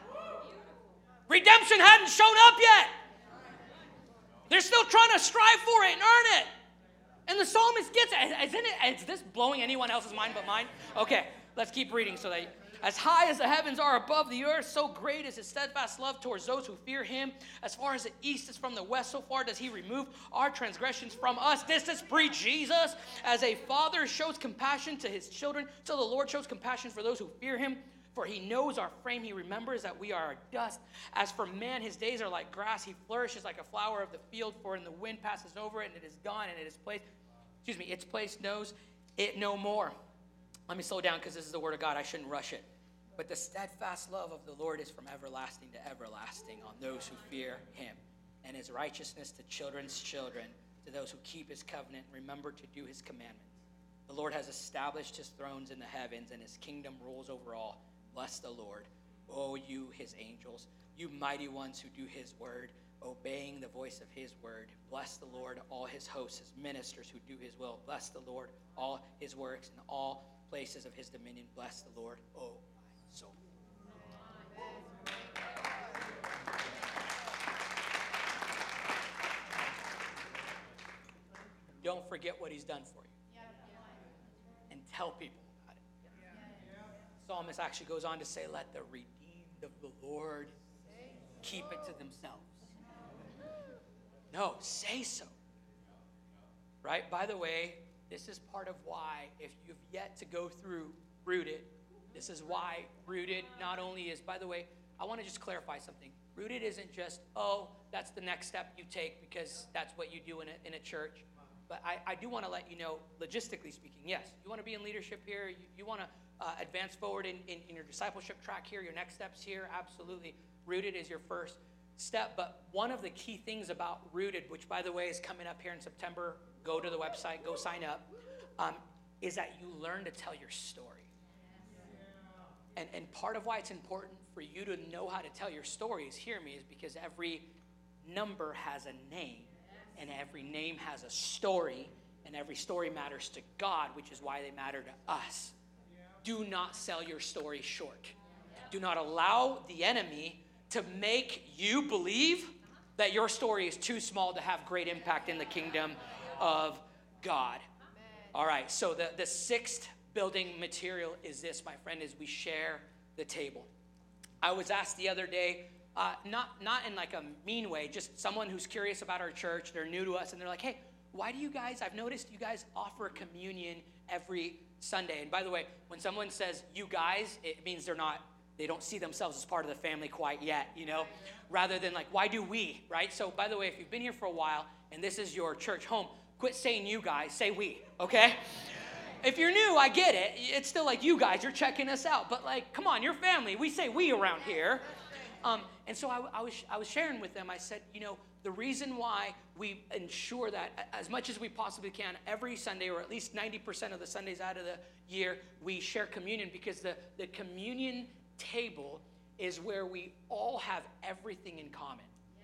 Redemption hadn't shown up yet. They're still trying to strive for it and earn it. And the psalmist gets it. Isn't it? Is this blowing anyone else's mind but mine? Okay, let's keep reading. So that as high as the heavens are above the earth, so great is his steadfast love towards those who fear him. As far as the east is from the west, so far does he remove our transgressions from us. This is pre-Jesus. As a father shows compassion to his children, so the Lord shows compassion for those who fear him. For he knows our frame. He remembers that we are dust. As for man, his days are like grass. He flourishes like a flower of the field. For in the wind passes over it, and it is gone, and it is placed. Excuse me, its place knows it no more. Let me slow down because this is the word of God. I shouldn't rush it. But the steadfast love of the Lord is from everlasting to everlasting on those who fear him, and his righteousness to children's children, to those who keep his covenant and remember to do his commandments. The Lord has established his thrones in the heavens, and his kingdom rules over all. Bless the Lord, O you, his angels, you mighty ones who do his word, obeying the voice of his word. Bless the Lord, all his hosts, his ministers who do his will. Bless the Lord, all his works in all places of his dominion. Bless the Lord, O my soul. Don't forget what he's done for you. And tell people. Psalmist actually goes on to say, let the redeemed of the Lord keep it to themselves. No, say so. Right? By the way, this is part of why, if you've yet to go through Rooted, this is why Rooted not only is, by the way, I want to just clarify something. Rooted isn't just, oh, that's the next step you take because that's what you do in a, in a church. But I, I do want to let you know, logistically speaking, yes, you want to be in leadership here, you, you want to Uh, advance forward in, in, in your discipleship track here, your next steps here, absolutely. Rooted is your first step. But one of the key things about Rooted, which by the way is coming up here in September, go to the website, go sign up, um, is that you learn to tell your story. And, and part of why it's important for you to know how to tell your stories, hear me, is because every number has a name, and every name has a story, and every story matters to God, which is why they matter to us. Do not sell your story short. Do not allow the enemy to make you believe that your story is too small to have great impact in the kingdom of God. All right, so the, the sixth building material is this, my friend, is we share the table. I was asked the other day, uh, not, not in like a mean way, just someone who's curious about our church, they're new to us, and they're like, hey, why do you guys, I've noticed you guys offer communion every Sunday. And by the way, when someone says you guys, it means they're not, they don't see themselves as part of the family quite yet, you know, rather than like, why do we, right? So by the way, if you've been here for a while and this is your church home, quit saying you guys, say we, okay? If you're new, I get it. It's still like you guys, you're checking us out. But like, come on, you're family. We say we around here. Um, and so I, I was I was sharing with them. I said, you know, the reason why we ensure that as much as we possibly can every Sunday, or at least ninety percent of the Sundays out of the year, we share communion, because the, the communion table is where we all have everything in common.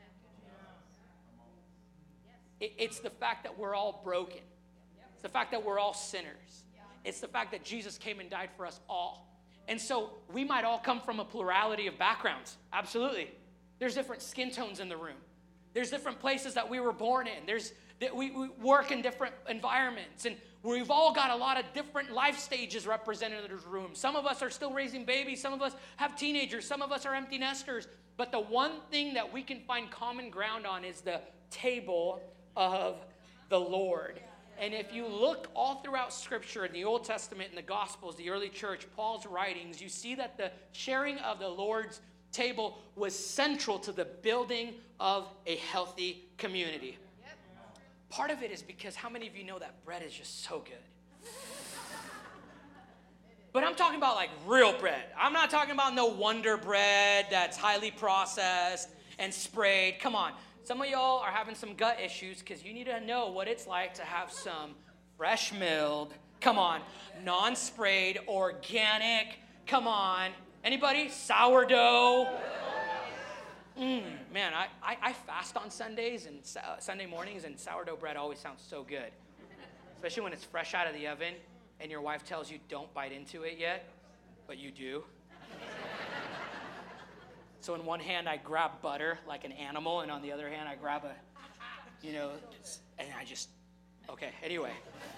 It, it's the fact that we're all broken. It's the fact that we're all sinners. It's the fact that Jesus came and died for us all. And so we might all come from a plurality of backgrounds. Absolutely. There's different skin tones in the room. There's different places that we were born in. There's that we, we work in different environments. And we've all got a lot of different life stages represented in this room. Some of us are still raising babies. Some of us have teenagers. Some of us are empty nesters. But the one thing that we can find common ground on is the table of the Lord. And if you look all throughout Scripture, in the Old Testament, in the Gospels, the early church, Paul's writings, you see that the sharing of the Lord's table was central to the building of a healthy community. Yep. Part of it is because how many of you know that bread is just so good? But I'm talking about like real bread. I'm not talking about no Wonder Bread that's highly processed and sprayed. Come on. Some of y'all are having some gut issues because you need to know what it's like to have some fresh milled, come on, non-sprayed, organic, come on. Anybody? Sourdough? Mm, man, I, I, I fast on Sundays and uh, Sunday mornings, and sourdough bread always sounds so good. Especially when it's fresh out of the oven and your wife tells you don't bite into it yet, but you do. So in one hand, I grab butter like an animal, and on the other hand, I grab a, you know, and I just, okay, anyway.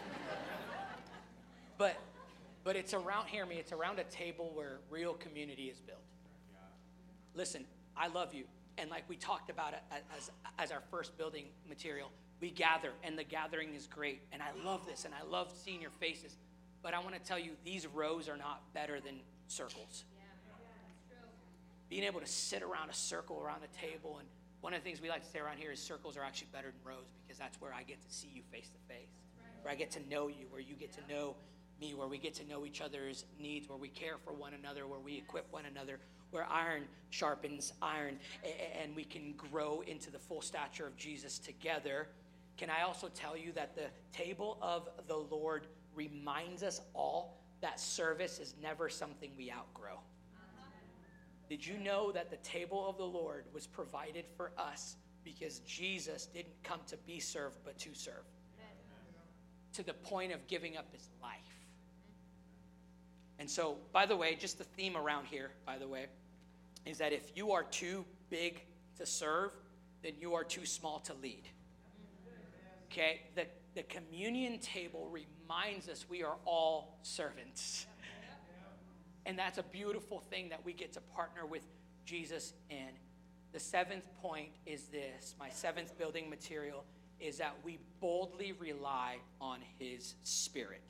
But but it's around, hear me, it's around a table where real community is built. Listen, I love you. And like we talked about it as, as our first building material, we gather, and the gathering is great. And I love this, and I love seeing your faces. But I want to tell you, these rows are not better than circles. Being able to sit around a circle around a table, and one of the things we like to say around here is circles are actually better than rows, because that's where I get to see you face to face, where I get to know you, where you get to know me, where we get to know each other's needs, where we care for one another, where we equip one another, where iron sharpens iron, and we can grow into the full stature of Jesus together. Can I also tell you that the table of the Lord reminds us all that service is never something we outgrow? Did you know that the table of the Lord was provided for us because Jesus didn't come to be served, but to serve? Amen. To the point of giving up his life. And so, by the way, just the theme around here, by the way, is that if you are too big to serve, then you are too small to lead. Okay? The, the communion table reminds us we are all servants. And that's a beautiful thing that we get to partner with Jesus in. The seventh point is this. My seventh building material is that we boldly rely on his Spirit.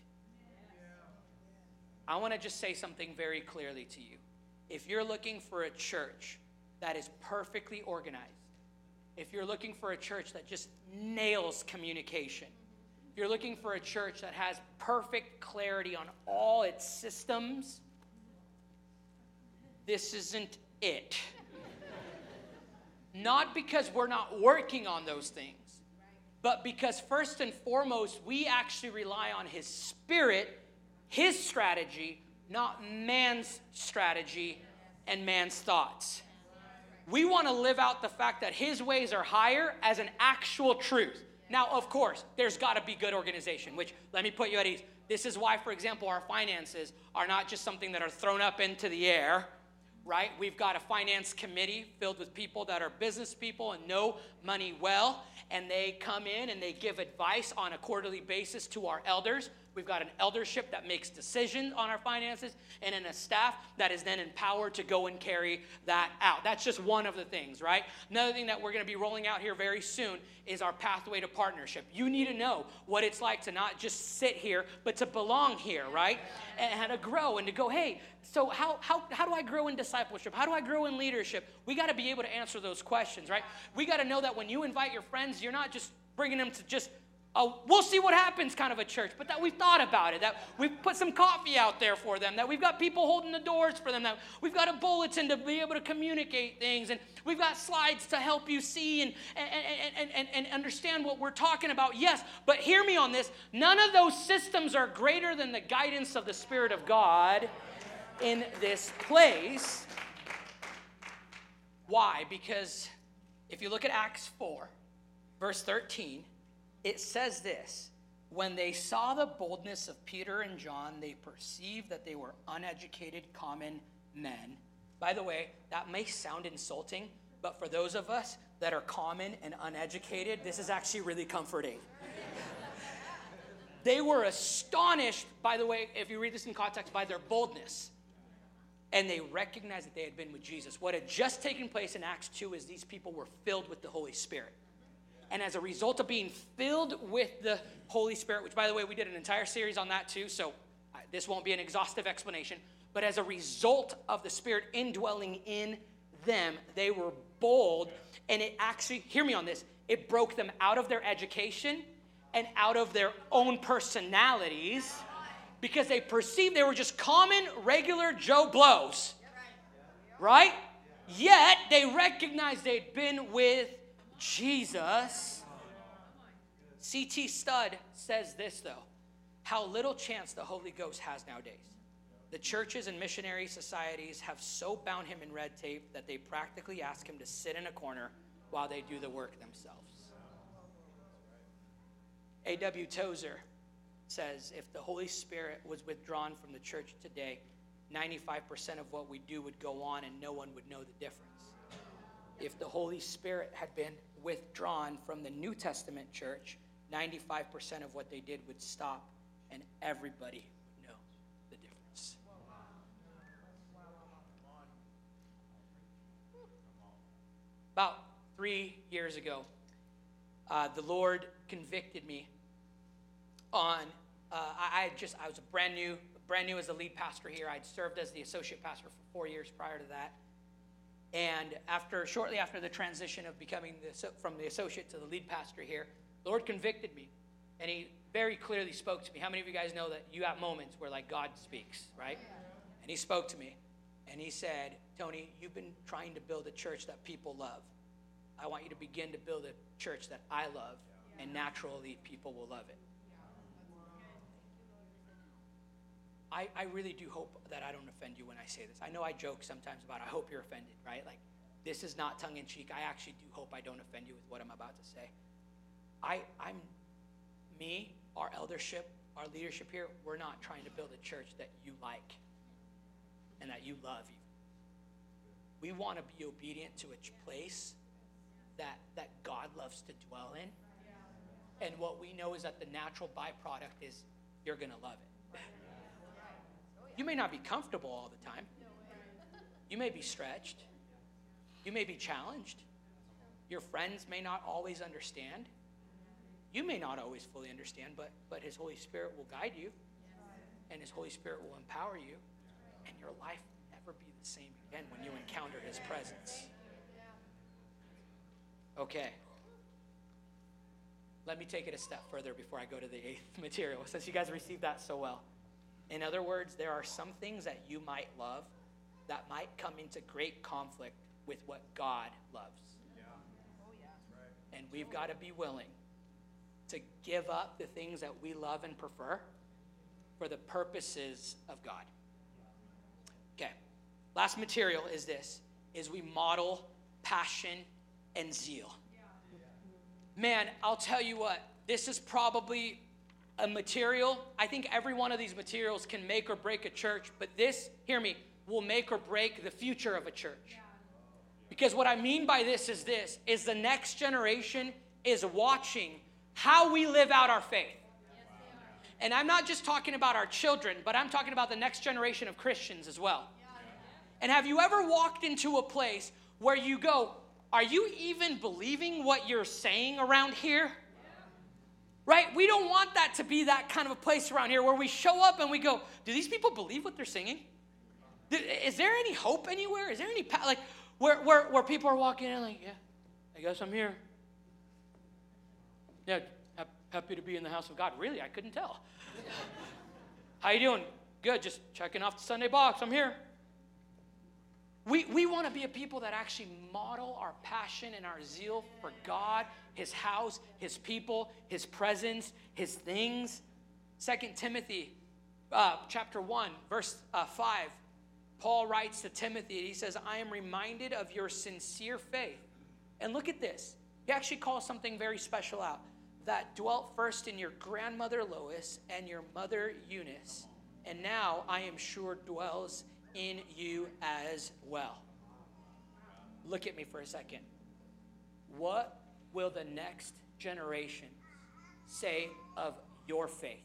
I want to just say something very clearly to you. If you're looking for a church that is perfectly organized, if you're looking for a church that just nails communication, if you're looking for a church that has perfect clarity on all its systems, this isn't it. Not because we're not working on those things, but because first and foremost, we actually rely on his Spirit, his strategy, not man's strategy and man's thoughts. We want to live out the fact that his ways are higher as an actual truth. Now, of course, there's got to be good organization, which, let me put you at ease. This is why, for example, our finances are not just something that are thrown up into the air, right? We've got a finance committee filled with people that are business people and know money well, and they come in and they give advice on a quarterly basis to our elders. We've got an eldership that makes decisions on our finances, and then a staff that is then empowered to go and carry that out. That's just one of the things, right? Another thing that we're going to be rolling out here very soon is our pathway to partnership. You need to know what it's like to not just sit here, but to belong here, right? And how to grow and to go, hey, so how, how, how do I grow in discipleship? How do I grow in leadership? We got to be able to answer those questions, right? We got to know that when you invite your friends, you're not just bringing them to just Oh, we'll see what happens kind of a church, but that we've thought about it, that we've put some coffee out there for them, that we've got people holding the doors for them, that we've got a bulletin to be able to communicate things, and we've got slides to help you see and, and, and, and, and understand what we're talking about. Yes, but hear me on this. None of those systems are greater than the guidance of the Spirit of God in this place. Why? Because if you look at Acts four, verse thirteen, it says this: when they saw the boldness of Peter and John, they perceived that they were uneducated common men. By the way, that may sound insulting, but for those of us that are common and uneducated, this is actually really comforting. They were astonished, by the way, if you read this in context, by their boldness. And they recognized that they had been with Jesus. What had just taken place in Acts two is these people were filled with the Holy Spirit. And as a result of being filled with the Holy Spirit, which, by the way, we did an entire series on that too, so this won't be an exhaustive explanation, but as a result of the Spirit indwelling in them, they were bold, and it actually, hear me on this, it broke them out of their education and out of their own personalities because they perceived they were just common, regular Joe Blows, right? Yet they recognized they'd been with Jesus. C T Studd says this, though: how little chance the Holy Ghost has nowadays. The churches and missionary societies have so bound him in red tape that they practically ask him to sit in a corner while they do the work themselves. A W Tozer says, if the Holy Spirit was withdrawn from the church today, ninety-five percent of what we do would go on and no one would know the difference. If the Holy Spirit had been withdrawn from the New Testament church, ninety-five percent of what they did would stop and everybody would know the difference. About three years ago, uh, the Lord convicted me on, uh, I, I just, I was a brand new, brand new as the lead pastor here. I'd served as the associate pastor for four years prior to that. And after, shortly after the transition of becoming the, from the associate to the lead pastor here, the Lord convicted me, and he very clearly spoke to me. How many of you guys know that you have moments where, like, God speaks, right? And he spoke to me, and he said, Tony, you've been trying to build a church that people love. I want you to begin to build a church that I love, and naturally people will love it. I, I really do hope that I don't offend you when I say this. I know I joke sometimes about I hope you're offended, right? Like, this is not tongue-in-cheek. I actually do hope I don't offend you with what I'm about to say. I, I'm, me, our eldership, our leadership here, we're not trying to build a church that you like and that you love even. We want to be obedient to a place that, that God loves to dwell in. And what we know is that the natural byproduct is you're going to love it. You may not be comfortable all the time. You may be stretched. You may be challenged. Your friends may not always understand. You may not always fully understand, but, but his Holy Spirit will guide you, and his Holy Spirit will empower you, and your life will never be the same again when you encounter his presence. Okay. Let me take it a step further before I go to the eighth material, since you guys received that so well. In other words, there are some things that you might love that might come into great conflict with what God loves. Yeah. And we've got to be willing to give up the things that we love and prefer for the purposes of God. Okay. Last material is this, is we model passion and zeal. Man, I'll tell you what, this is probably a material. I think every one of these materials can make or break a church, but this, hear me, will make or break the future of a church. Because what I mean by this is this, is the next generation is watching how we live out our faith. And I'm not just talking about our children, but I'm talking about the next generation of Christians as well. And have you ever walked into a place where you go, are you even believing what you're saying around here? Right? We don't want that to be that kind of a place around here where we show up and we go, do these people believe what they're singing? Is there any hope anywhere? Is there any, pa- like, where, where, where people are walking in like, yeah, I guess I'm here. Yeah, happy to be in the house of God. Really? I couldn't tell. How you doing? Good, just checking off the Sunday box. I'm here. We, we want to be a people that actually model our passion and our zeal for God, his house, his people, his presence, his things. Second Timothy uh, chapter one, verse uh, five, Paul writes to Timothy, he says, I am reminded of your sincere faith. And look at this. He actually calls something very special out. That dwelt first in your grandmother Lois and your mother Eunice, and now I am sure dwells in you as well. Look at me for a second. What will the next generation say of your faith?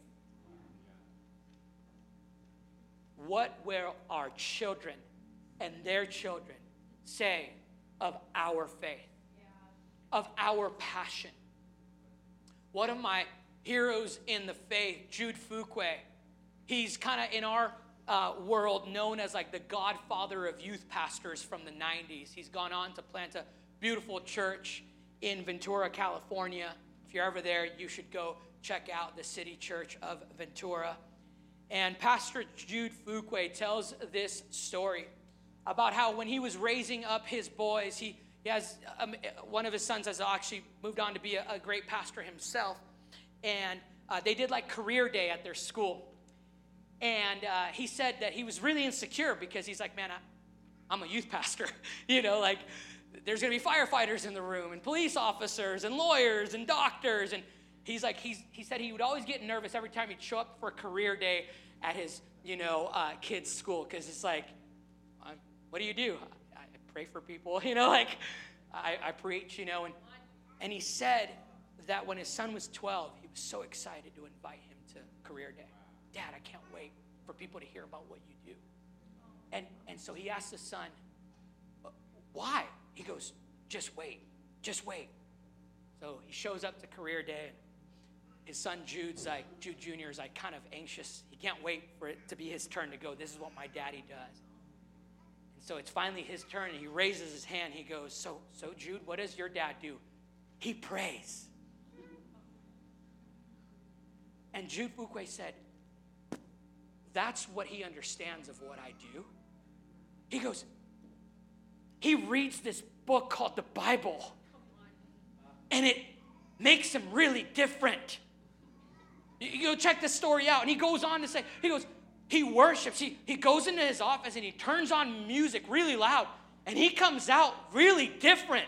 What will our children and their children say of our faith, of our passion? One of my heroes in the faith, Jude Fuqua, he's kind of in our uh, world known as like the godfather of youth pastors from the nineties. He's gone on to plant a beautiful church in Ventura, California. If you're ever there, you should go check out the City Church of Ventura. And Pastor Jude Fuqua tells this story about how when he was raising up his boys, he He has, um, one of his sons has actually moved on to be a, a great pastor himself. And uh, they did like career day at their school. And uh, he said that he was really insecure because he's like, man, I, I'm a youth pastor. You know, like there's going to be firefighters in the room and police officers and lawyers and doctors. And he's like, he's, he said he would always get nervous every time he'd show up for career day at his, you know, uh, kid's school. Because it's like, I'm, what do you do? Pray for people, you know, like I, I preach, you know, and and he said that when his son was twelve, he was so excited to invite him to career day. Dad, I can't wait for people to hear about what you do. And and so he asked his son, why? He goes, just wait, just wait. So he shows up to career day, and his son Jude's like, Jude Junior is like kind of anxious. He can't wait for it to be his turn to go, this is what my daddy does. So it's finally his turn, and he raises his hand. He goes, so, so Jude, what does your dad do? He prays. And Jude Fuqua said, that's what he understands of what I do. He goes, he reads this book called the Bible, and it makes him really different. You go check this story out, and he goes on to say, he goes, he worships. He, he goes into his office and he turns on music really loud. And he comes out really different.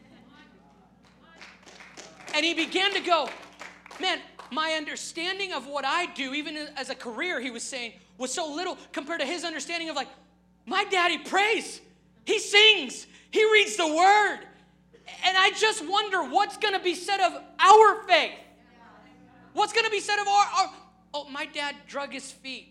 And he began to go, man, my understanding of what I do, even as a career, he was saying, was so little compared to his understanding of like, my daddy prays. He sings. He reads the word. And I just wonder what's going to be said of our faith. What's going to be said of our, our, oh, my dad drug his feet.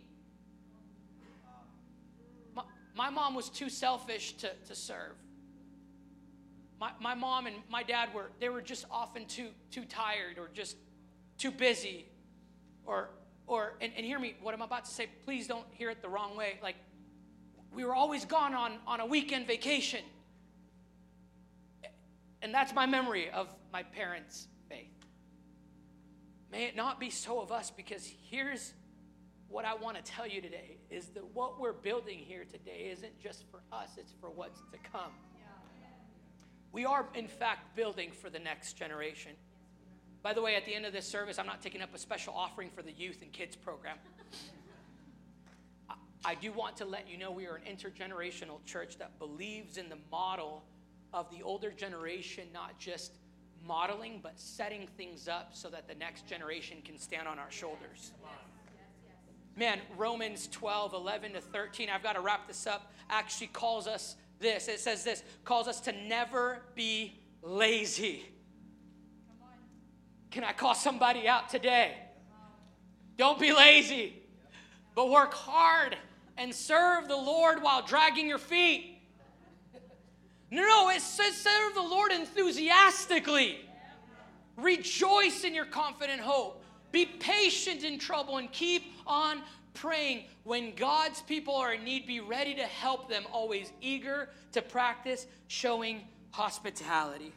My mom was too selfish to, to serve. My, my mom and my dad were, they were just often too, too tired or just too busy. Or, or and, and hear me, what I'm about to say, please don't hear it the wrong way. Like, we were always gone on, on a weekend vacation. And that's my memory of my parents' faith. May it not be so of us, because here's what I want to tell you today is that what we're building here today isn't just for us, it's for what's to come. We are, in fact, building for the next generation. By the way, at the end of this service, I'm not taking up a special offering for the youth and kids program. I, I do want to let you know we are an intergenerational church that believes in the model of the older generation, not just modeling, but setting things up so that the next generation can stand on our shoulders. Man, Romans twelve, eleven to thirteen, I've got to wrap this up, actually calls us this. It says this, calls us to never be lazy. Can I call somebody out today? Don't be lazy, but work hard and serve the Lord while dragging your feet. No, no, it says serve the Lord enthusiastically. Rejoice in your confident hope. Be patient in trouble and keep on praying. When God's people are in need, be ready to help them, always eager to practice showing hospitality.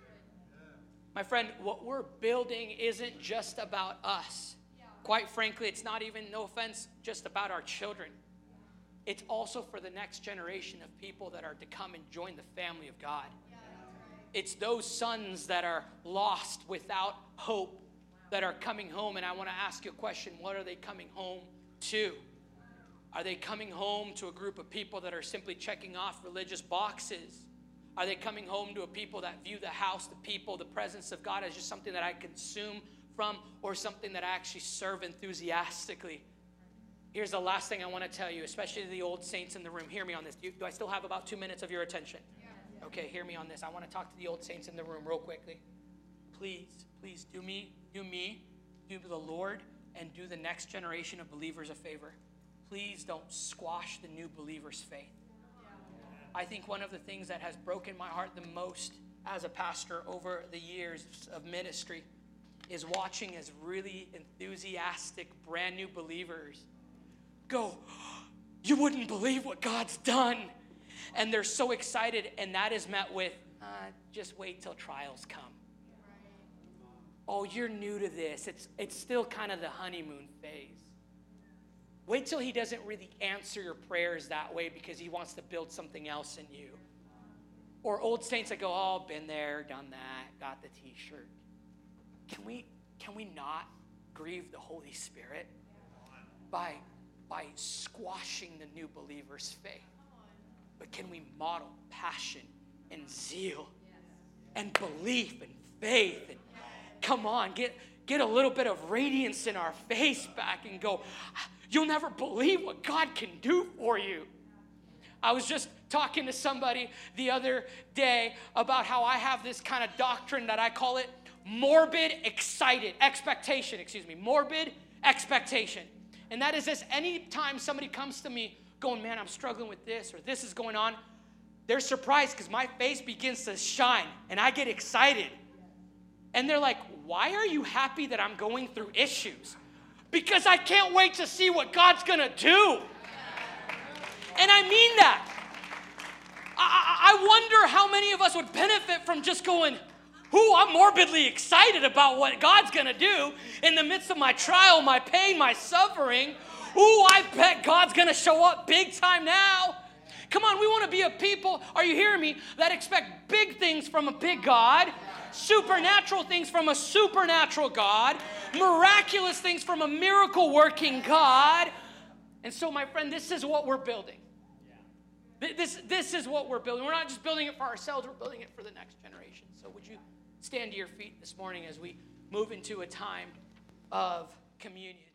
My friend, what we're building isn't just about us. Quite frankly, it's not even, no offense, just about our children. It's also for the next generation of people that are to come and join the family of God. It's those sons that are lost without hope that are coming home. And I want to ask you a question. What are they coming home to? Are they coming home to a group of people that are simply checking off religious boxes? Are they coming home to a people that view the house, the people, the presence of God as just something that I consume from, or something that I actually serve enthusiastically? Here's the last thing I want to tell you, especially the old saints in the room. Hear me on this. Do, do I still have about two minutes of your attention? Okay, hear me on this. I want to talk to the old saints in the room real quickly. Please, please do me, do me, do the Lord, and do the next generation of believers a favor. Please don't squash the new believers' faith. I think one of the things that has broken my heart the most as a pastor over the years of ministry is watching as really enthusiastic, brand new believers go, you wouldn't believe what God's done. And they're so excited, and that is met with, uh, just wait till trials come. Oh, you're new to this. It's, it's still kind of the honeymoon phase. Wait till he doesn't really answer your prayers that way because he wants to build something else in you. Or old saints that go, oh, been there, done that, got the t-shirt. Can we, can we not grieve the Holy Spirit by, by squashing the new believer's faith? But can we model passion and zeal and belief and faith? And come on, get, get a little bit of radiance in our face back and go, you'll never believe what God can do for you. I was just talking to somebody the other day about how I have this kind of doctrine that I call it morbid excited, expectation, excuse me, morbid expectation. And that is this, anytime somebody comes to me going, man, I'm struggling with this or this is going on, they're surprised because my face begins to shine and I get excited. And they're like, why are you happy that I'm going through issues? Because I can't wait to see what God's going to do. And I mean that. I, I wonder how many of us would benefit from just going, ooh, I'm morbidly excited about what God's going to do in the midst of my trial, my pain, my suffering. Ooh, I bet God's going to show up big time now. Come on, we want to be a people, are you hearing me, that expect big things from a big God, supernatural things from a supernatural God, miraculous things from a miracle-working God. And so, my friend, this is what we're building. This, this is what we're building. We're not just building it for ourselves, we're building it for the next generation. So would you stand to your feet this morning as we move into a time of communion.